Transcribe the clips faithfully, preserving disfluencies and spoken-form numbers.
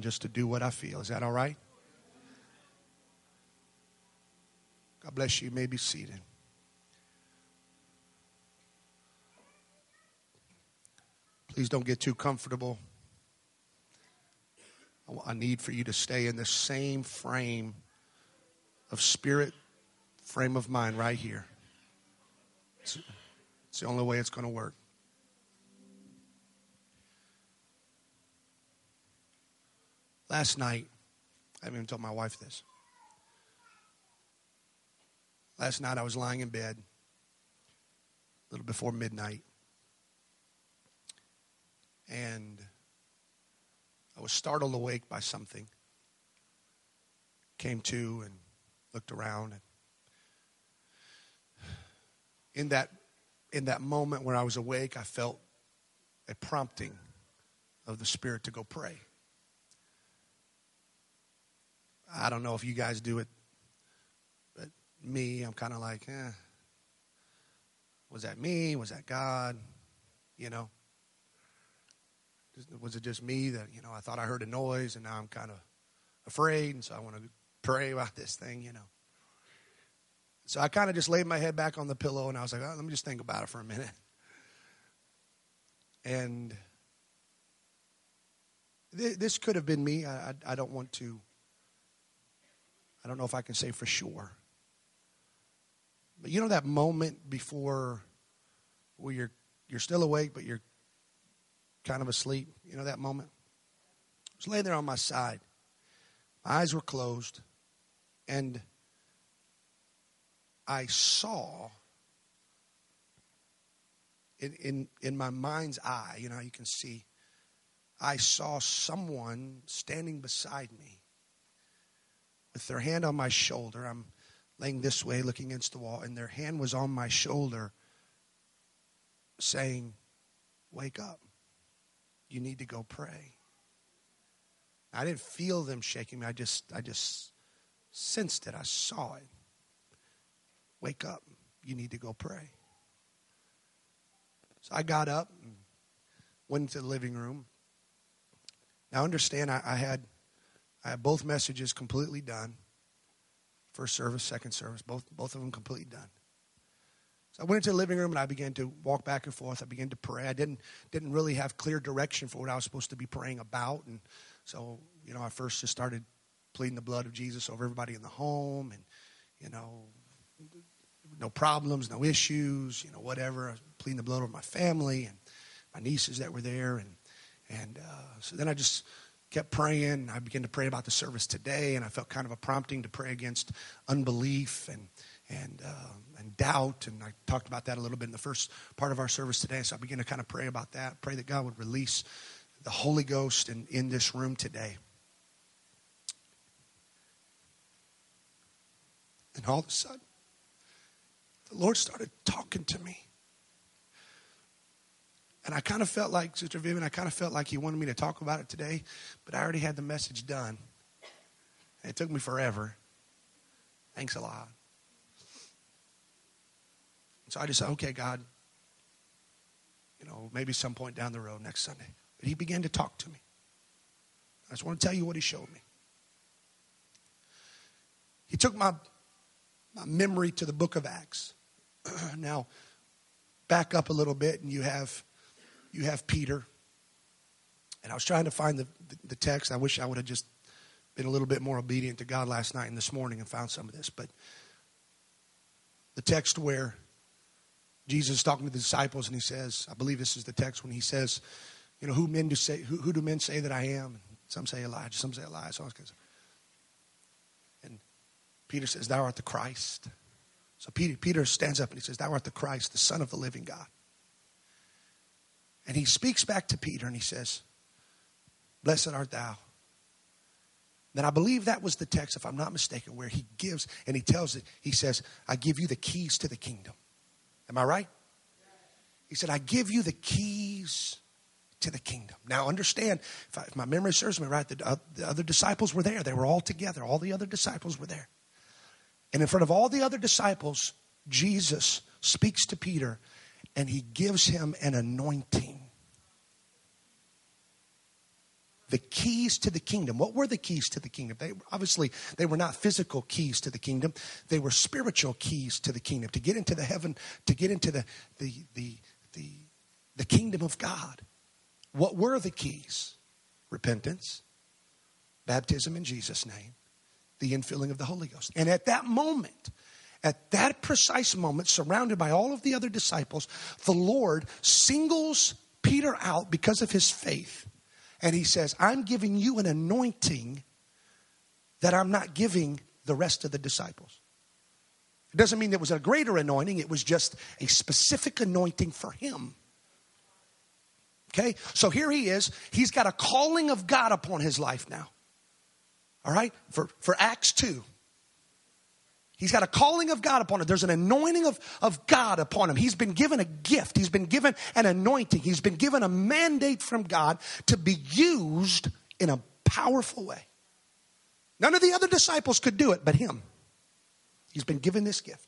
just to do what I feel. Is that all right? God bless you. You may be seated. Please don't get too comfortable. I need for you to stay in the same frame of spirit, frame of mind right here. It's, it's the only way it's going to work. Last night, I haven't even told my wife this. Last night I was lying in bed a little before midnight. And I was startled awake by something. Came to and looked around. And in that, in that moment where I was awake, I felt a prompting of the Spirit to go pray. I don't know if you guys do it, but me, I'm kind of like, eh, was that me? Was that God? You know? Was it just me that, you know, I thought I heard a noise and now I'm kind of afraid, and so I want to pray about this thing, you know. So I kind of just laid my head back on the pillow and I was like, oh, let me just think about it for a minute. And th- this could have been me. I, I, I don't want to, I don't know if I can say for sure. But you know that moment before where you're you're still awake, but you're kind of asleep? You know that moment? I was laying there on my side. My eyes were closed. And I saw in, in, in my mind's eye, you know how you can see, I saw someone standing beside me with their hand on my shoulder. I'm laying this way, looking against the wall, and their hand was on my shoulder saying, wake up. You need to go pray. I didn't feel them shaking me. I just, I just sensed it. I saw it. Wake up. You need to go pray. So I got up and went into the living room. Now understand, I, I had, I had both messages completely done. First service, second service, both, both of them completely done. So I went into the living room and I began to walk back and forth. I began to pray. I didn't didn't really have clear direction for what I was supposed to be praying about. And so, you know, I first just started pleading the blood of Jesus over everybody in the home, and, you know, no problems, no issues, you know, whatever. I was pleading the blood over my family and my nieces that were there. And, and uh, so then I just kept praying. I began to pray about the service today, and I felt kind of a prompting to pray against unbelief and and uh, and doubt, and I talked about that a little bit in the first part of our service today. So I began to kind of pray about that, pray that God would release the Holy Ghost in, in this room today. And all of a sudden, the Lord started talking to me. And I kind of felt like, Sister Vivian, I kind of felt like he wanted me to talk about it today, but I already had the message done. And it took me forever. Thanks a lot. So I just said, okay, God, you know, maybe some point down the road next Sunday. But he began to talk to me. I just want to tell you what he showed me. He took my, my memory to the book of Acts. Now, back up a little bit, and you have you have Peter. And I was trying to find the, the, the text. I wish I would have just been a little bit more obedient to God last night and this morning and found some of this. But the text where Jesus is talking to the disciples, and he says, I believe this is the text when he says, you know, who men do say, who, who do men say that I am? And some say Elijah, some say Elias. And Peter says, thou art the Christ. So Peter, Peter stands up and he says, thou art the Christ, the Son of the living God. And he speaks back to Peter and he says, blessed art thou. Then I believe that was the text, if I'm not mistaken, where he gives and he tells it, he says, I give you the keys to the kingdom. Am I right? He said, I give you the keys to the kingdom. Now understand, if, I, if my memory serves me right, the, uh, the other disciples were there. They were all together. All the other disciples were there. And in front of all the other disciples, Jesus speaks to Peter and he gives him an anointing. the keys to the kingdom. What were the keys to the kingdom? They obviously, they were not physical keys to the kingdom. They were spiritual keys to the kingdom. To get into the heaven, to get into the the the the, the kingdom of God. What were the keys? Repentance, baptism in Jesus' name, the infilling of the Holy Ghost. And at that moment, at that precise moment, surrounded by all of the other disciples, the Lord singles Peter out because of his faith. And he says, I'm giving you an anointing that I'm not giving the rest of the disciples. It doesn't mean it was a greater anointing. It was just a specific anointing for him. Okay? So here he is. He's got a calling of God upon his life now. All right? For, for Acts two. He's got a calling of God upon him. There's an anointing of, of God upon him. He's been given a gift. He's been given an anointing. He's been given a mandate from God to be used in a powerful way. None of the other disciples could do it but him. He's been given this gift.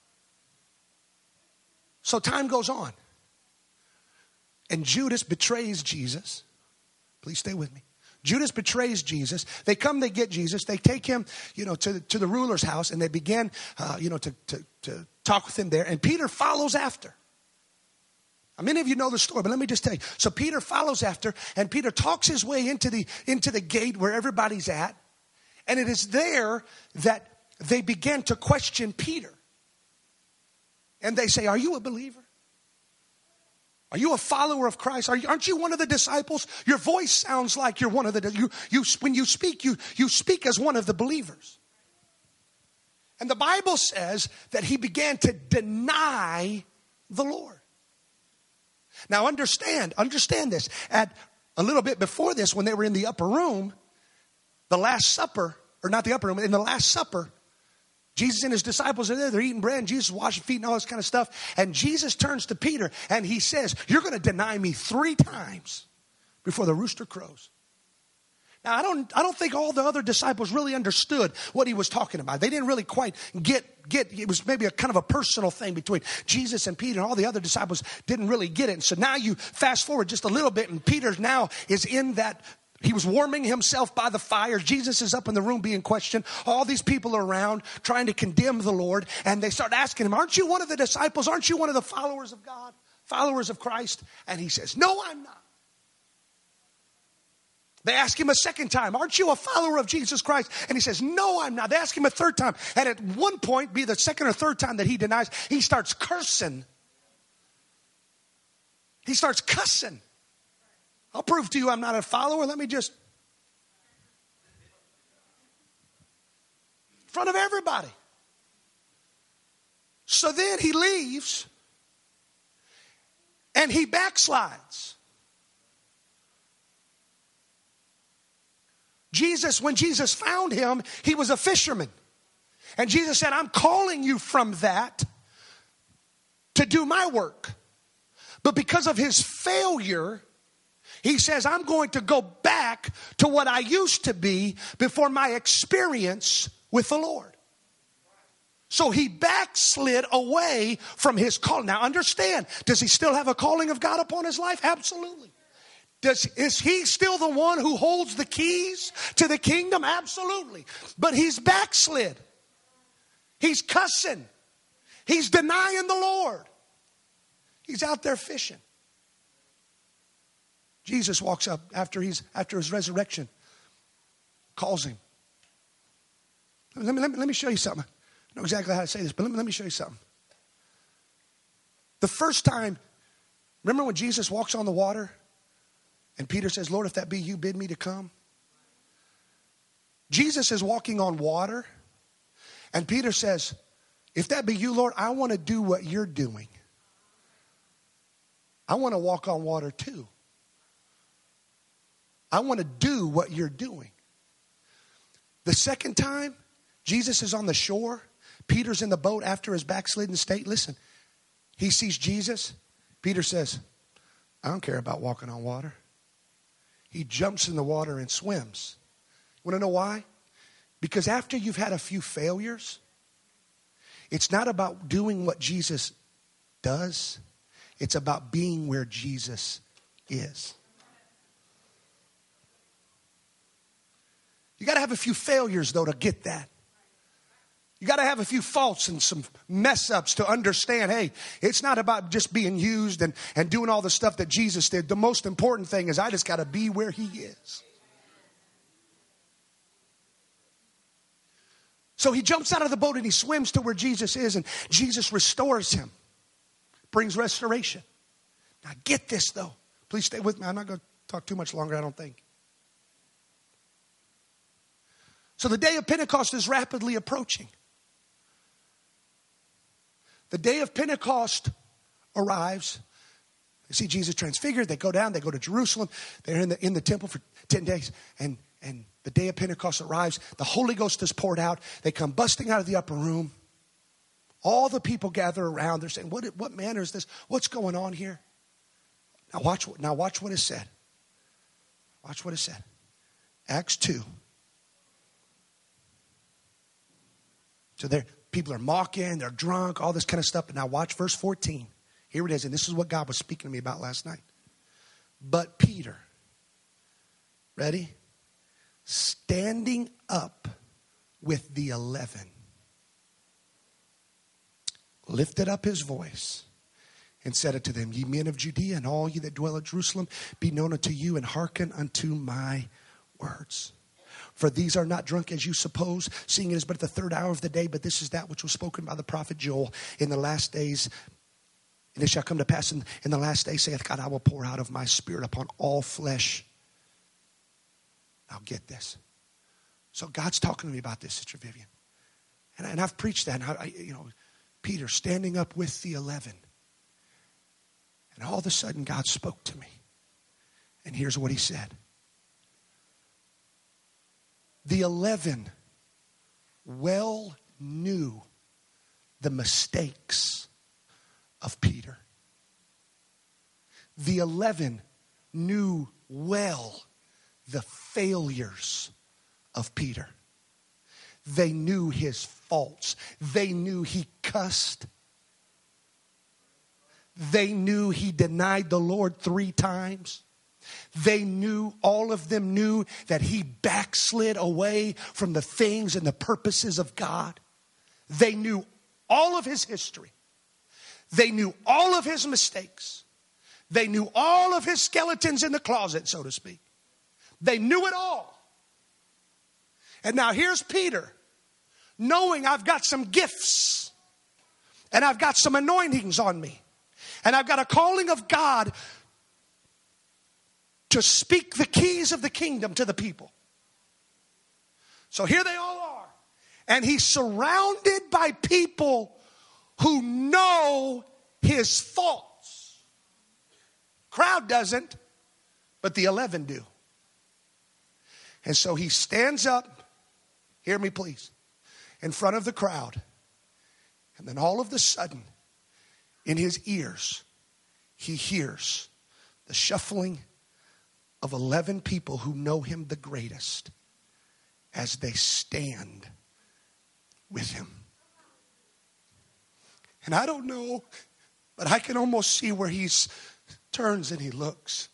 So time goes on. And Judas betrays Jesus. Please stay with me. Judas betrays Jesus. They come, they get Jesus. They take him, you know, to, to the ruler's house, and they begin, uh, you know, to, to, to talk with him there. And Peter follows after. Now, many of you know the story, but let me just tell you. So Peter follows after, and Peter talks his way into the, into the gate where everybody's at. And it is there that they begin to question Peter. And they say, are you a believer? Are you a follower of Christ? Are you, aren't you one of the disciples? Your voice sounds like you're one of the, you, you, when you speak, you, you speak as one of the believers. And the Bible says that he began to deny the Lord. Now understand, understand this. At a little bit before this, when they were in the upper room, the Last Supper, or not the upper room, in the Last Supper, Jesus and his disciples are there. They're eating bread, and Jesus is washing feet and all this kind of stuff. And Jesus turns to Peter and he says, you're going to deny me three times before the rooster crows. Now, I don't, I don't think all the other disciples really understood what he was talking about. They didn't really quite get, get, it was maybe a kind of a personal thing between Jesus and Peter, and all the other disciples didn't really get it. And so now you fast forward just a little bit, and Peter now is in that. He was warming himself by the fire. Jesus is up in the room being questioned. All these people are around trying to condemn the Lord. And they start asking him, aren't you one of the disciples? Aren't you one of the followers of God? Followers of Christ? And he says, no, I'm not. They ask him a second time, aren't you a follower of Jesus Christ? And he says, no, I'm not. They ask him a third time. And at one point, be the second or third time that he denies, he starts cursing. He starts cussing. I'll prove to you I'm not a follower. Let me just. In front of everybody. So then he leaves. And he backslides. Jesus, when Jesus found him, he was a fisherman. And Jesus said, I'm calling you from that to do my work. But because of his failure, he says, I'm going to go back to what I used to be before my experience with the Lord. So he backslid away from his calling. Now understand, does he still have a calling of God upon his life? Absolutely. Does, is he still the one who holds the keys to the kingdom? Absolutely. But he's backslid. He's cussing. He's denying the Lord. He's out there fishing. Jesus walks up after he's after his resurrection, calls him. Let me, let me, let me show you something. I don't know exactly how to say this, but let me, let me show you something. The first time, remember when Jesus walks on the water and Peter says, Lord, if that be you, bid me to come? Jesus is walking on water and Peter says, if that be you, Lord, I want to do what you're doing. I want to walk on water too. I want to do what you're doing. The second time, Jesus is on the shore. Peter's in the boat after his backslidden state. Listen, he sees Jesus. Peter says, I don't care about walking on water. He jumps in the water and swims. Want to know why? Because after you've had a few failures, it's not about doing what Jesus does. It's about being where Jesus is. You got to have a few failures, though, to get that. You got to have a few faults and some mess ups to understand, hey, it's not about just being used and, and doing all the stuff that Jesus did. The most important thing is I just got to be where he is. So he jumps out of the boat and he swims to where Jesus is, and Jesus restores him, brings restoration. Now get this, though. Please stay with me. I'm not going to talk too much longer, I don't think. So the day of Pentecost is rapidly approaching. The day of Pentecost arrives. They see Jesus transfigured. They go down. They go to Jerusalem. They're in the, in the temple for ten days. And, and the day of Pentecost arrives. The Holy Ghost is poured out. They come busting out of the upper room. All the people gather around. They're saying, what, what manner is this? What's going on here? Now watch, now watch what is said. Watch what is said. Acts two. So there, people are mocking, they're drunk, all this kind of stuff. But now watch verse fourteen. Here it is. And this is what God was speaking to me about last night. But Peter, ready? Standing up with the eleven, lifted up his voice and said unto them, ye men of Judea and all ye that dwell at Jerusalem, be known unto you and hearken unto my words. For these are not drunk as you suppose, seeing it is but the third hour of the day. But this is that which was spoken by the prophet Joel in the last days. And it shall come to pass in, in the last days, saith God, I will pour out of my spirit upon all flesh. Now get this. So God's talking to me about this, Sister Vivian. And, I, and I've preached that. And I, I, you know, Peter standing up with the eleven. And all of a sudden God spoke to me. And here's what he said. The eleven well knew the mistakes of Peter. The eleven knew well the failures of Peter. They knew his faults. They knew he cussed. They knew he denied the Lord three times. They knew, all of them knew that he backslid away from the things and the purposes of God. They knew all of his history. They knew all of his mistakes. They knew all of his skeletons in the closet, so to speak. They knew it all. And now here's Peter, knowing I've got some gifts and I've got some anointings on me and I've got a calling of God to speak the keys of the kingdom to the people. So here they all are. And he's surrounded by people who know his faults. Crowd doesn't, but the eleven do. And so he stands up, hear me please, in front of the crowd. And then all of a sudden, in his ears, he hears the shuffling of eleven people who know him the greatest as they stand with him. And I don't know, but I can almost see where he turns and he looks.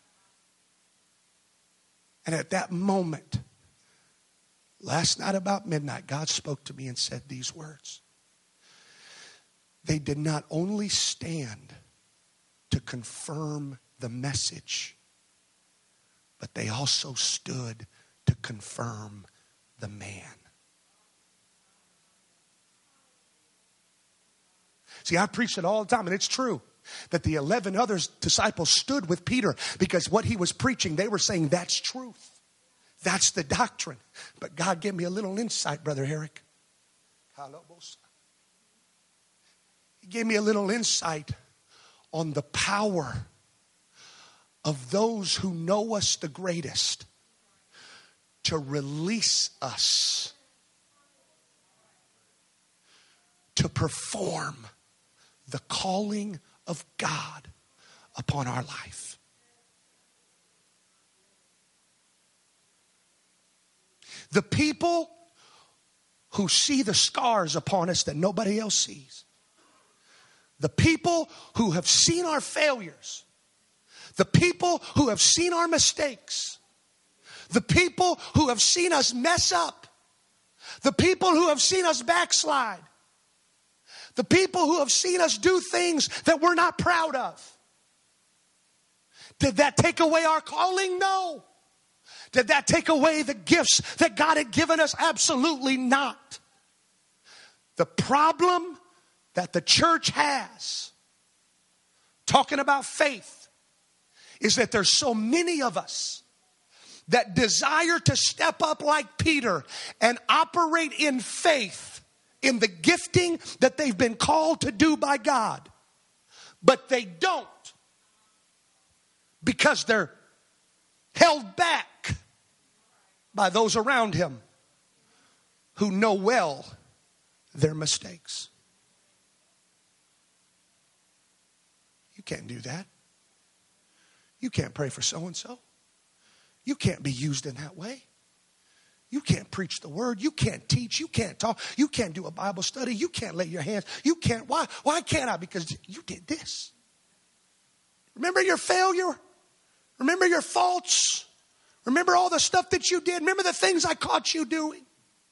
And at that moment, last night about midnight, God spoke to me and said these words. They did not only stand to confirm the message, but they also stood to confirm the man. See, I preach it all the time, and it's true that the eleven other disciples stood with Peter because what he was preaching, they were saying that's truth. That's the doctrine. But God gave me a little insight, Brother Herrick. He gave me a little insight on the power of those who know us the greatest to release us to perform the calling of God upon our life. The people who see the scars upon us that nobody else sees. The people who have seen our failures. The people who have seen our mistakes. The people who have seen us mess up. The people who have seen us backslide. The people who have seen us do things that we're not proud of. Did that take away our calling? No. Did that take away the gifts that God had given us? Absolutely not. The problem that the church has, talking about faith, is that there's so many of us that desire to step up like Peter and operate in faith in the gifting that they've been called to do by God. But they don't, because they're held back by those around him who know well their mistakes. You can't do that. You can't pray for so-and-so. You can't be used in that way. You can't preach the word. You can't teach. You can't talk. You can't do a Bible study. You can't lay your hands. You can't. Why? Why can't I? Because you did this. Remember your failure? Remember your faults? Remember all the stuff that you did? Remember the things I caught you doing?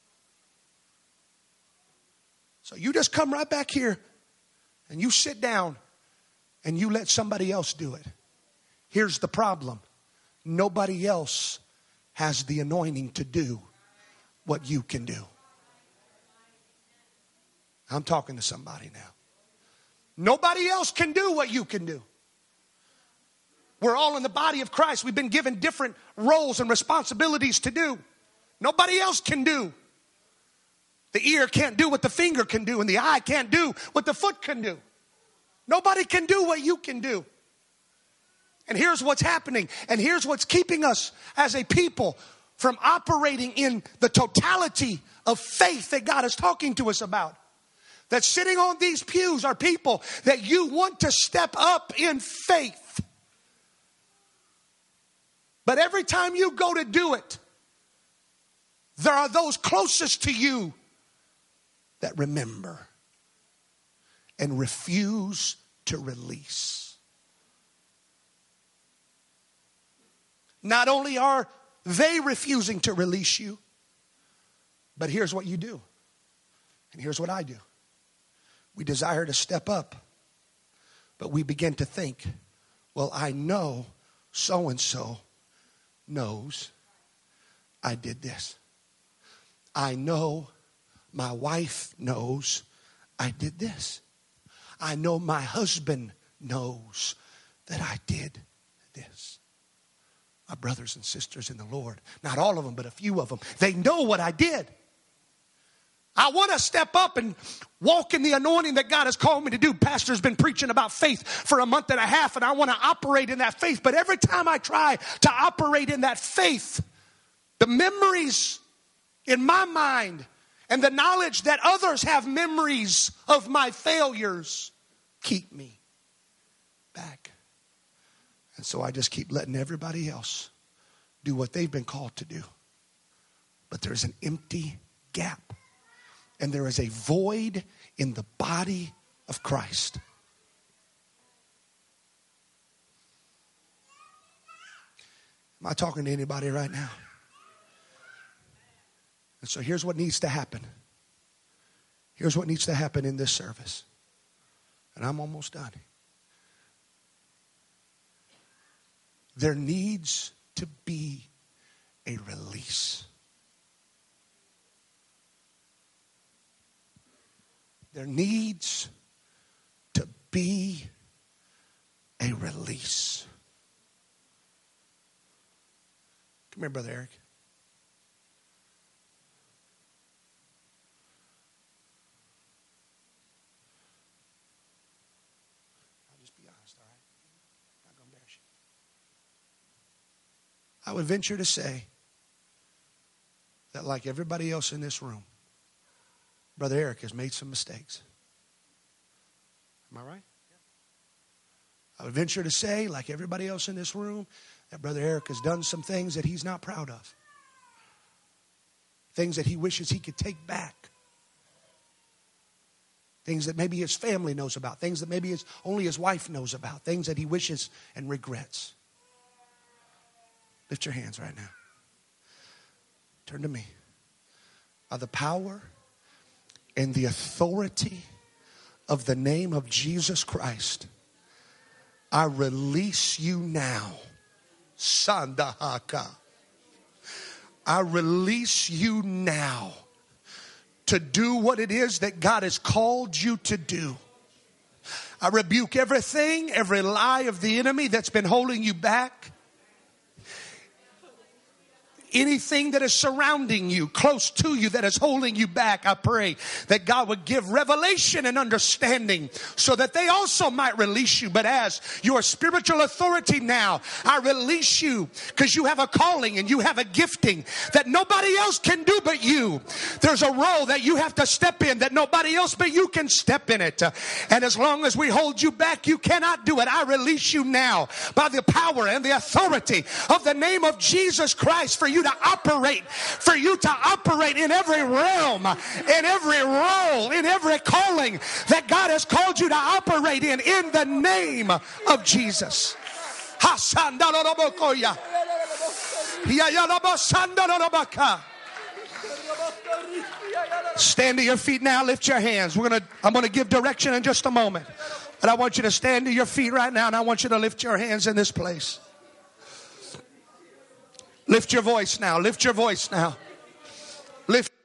So you just come right back here and you sit down and you let somebody else do it. Here's the problem. Nobody else has the anointing to do what you can do. I'm talking to somebody now. Nobody else can do what you can do. We're all in the body of Christ. We've been given different roles and responsibilities to do. Nobody else can do. The ear can't do what the finger can do, and the eye can't do what the foot can do. Nobody can do what you can do. And here's what's happening. And here's what's keeping us as a people from operating in the totality of faith that God is talking to us about. That sitting on these pews are people that you want to step up in faith. But every time you go to do it, there are those closest to you that remember and refuse to release. Not only are they refusing to release you, but here's what you do. And here's what I do. We desire to step up, but we begin to think, well, I know so-and-so knows I did this. I know my wife knows I did this. I know my husband knows that I did this. My brothers and sisters in the Lord, not all of them, but a few of them, they know what I did. I want to step up and walk in the anointing that God has called me to do. Pastor's been preaching about faith for a month and a half, and I want to operate in that faith. But every time I try to operate in that faith, the memories in my mind and the knowledge that others have memories of my failures keep me back. And so I just keep letting everybody else do what they've been called to do. But there's an empty gap. And there is a void in the body of Christ. Am I talking to anybody right now? And so here's what needs to happen. Here's what needs to happen in this service. And I'm almost done. There needs to be a release. There needs to be a release. Come here, Brother Eric. I'll just be honest, all right? I'm not going to embarrass you. I would venture to say that like everybody else in this room, Brother Eric has made some mistakes. Am I right? I would venture to say, like everybody else in this room, that Brother Eric has done some things that he's not proud of. Things that he wishes he could take back. Things that maybe his family knows about. Things that maybe his, only his wife knows about. Things that he wishes and regrets. Lift your hands right now. Turn to me. By the power and the authority of the name of Jesus Christ, I release you now. Sandahaka. I release you now to do what it is that God has called you to do. I rebuke everything, every lie of the enemy that's been holding you back. Anything that is surrounding you, close to you, that is holding you back, I pray that God would give revelation and understanding so that they also might release you. But as your spiritual authority now, I release you because you have a calling and you have a gifting that nobody else can do but you. There's a role that you have to step in that nobody else but you can step in it. And as long as we hold you back, you cannot do it. I release you now by the power and the authority of the name of Jesus Christ for you to operate, for you to operate in every realm, in every role, in every calling that God has called you to operate in, in the name of Jesus. Stand to your feet now. Lift your hands. We're gonna. I'm going to give direction in just a moment, but I want you to stand to your feet right now, and I want you to lift your hands in this place. Lift your voice now. Lift your voice now. Lift.